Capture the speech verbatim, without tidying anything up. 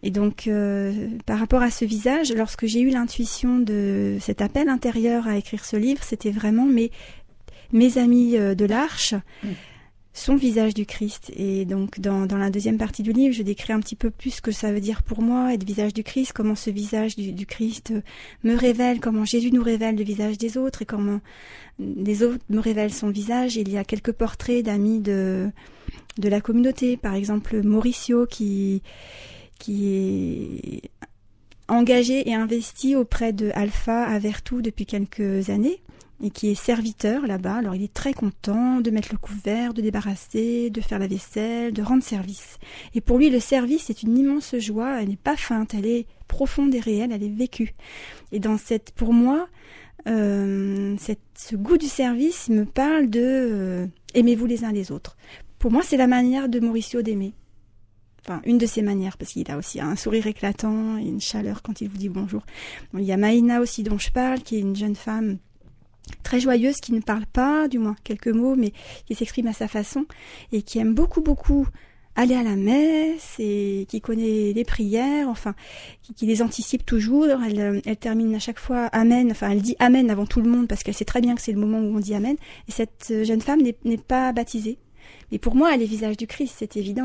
Et donc, euh, par rapport à ce visage, lorsque j'ai eu l'intuition de cet appel intérieur à écrire ce livre, c'était vraiment mes, mes amis euh, de l'Arche, mmh. son visage du Christ. Et donc, dans, dans la deuxième partie du livre, je décris un petit peu plus ce que ça veut dire pour moi, être visage du Christ, comment ce visage du, du Christ me révèle, comment Jésus nous révèle le visage des autres et comment les autres me révèlent son visage. Il y a quelques portraits d'amis de, de la communauté, par exemple Mauricio qui... qui est engagé et investi auprès de Alpha à Vertou depuis quelques années et qui est serviteur là-bas. Alors il est très content de mettre le couvert, de débarrasser, de faire la vaisselle, de rendre service. Et pour lui, le service est une immense joie, elle n'est pas feinte, elle est profonde et réelle, elle est vécue. Et dans cette, pour moi, euh, cette, ce goût du service me parle de euh, aimez-vous les uns les autres. Pour moi, c'est la manière de Mauricio d'aimer. Enfin, une de ses manières, parce qu'il a aussi un sourire éclatant et une chaleur quand il vous dit bonjour. Bon, il y a Maïna aussi dont je parle, qui est une jeune femme très joyeuse, qui ne parle pas, du moins quelques mots, mais qui s'exprime à sa façon et qui aime beaucoup, beaucoup aller à la messe et qui connaît les prières, enfin, qui, qui les anticipe toujours. Elle, elle termine à chaque fois Amen, enfin, elle dit Amen avant tout le monde parce qu'elle sait très bien que c'est le moment où on dit Amen. Et cette jeune femme n'est, n'est pas baptisée. Mais pour moi, elle est visage du Christ, c'est évident.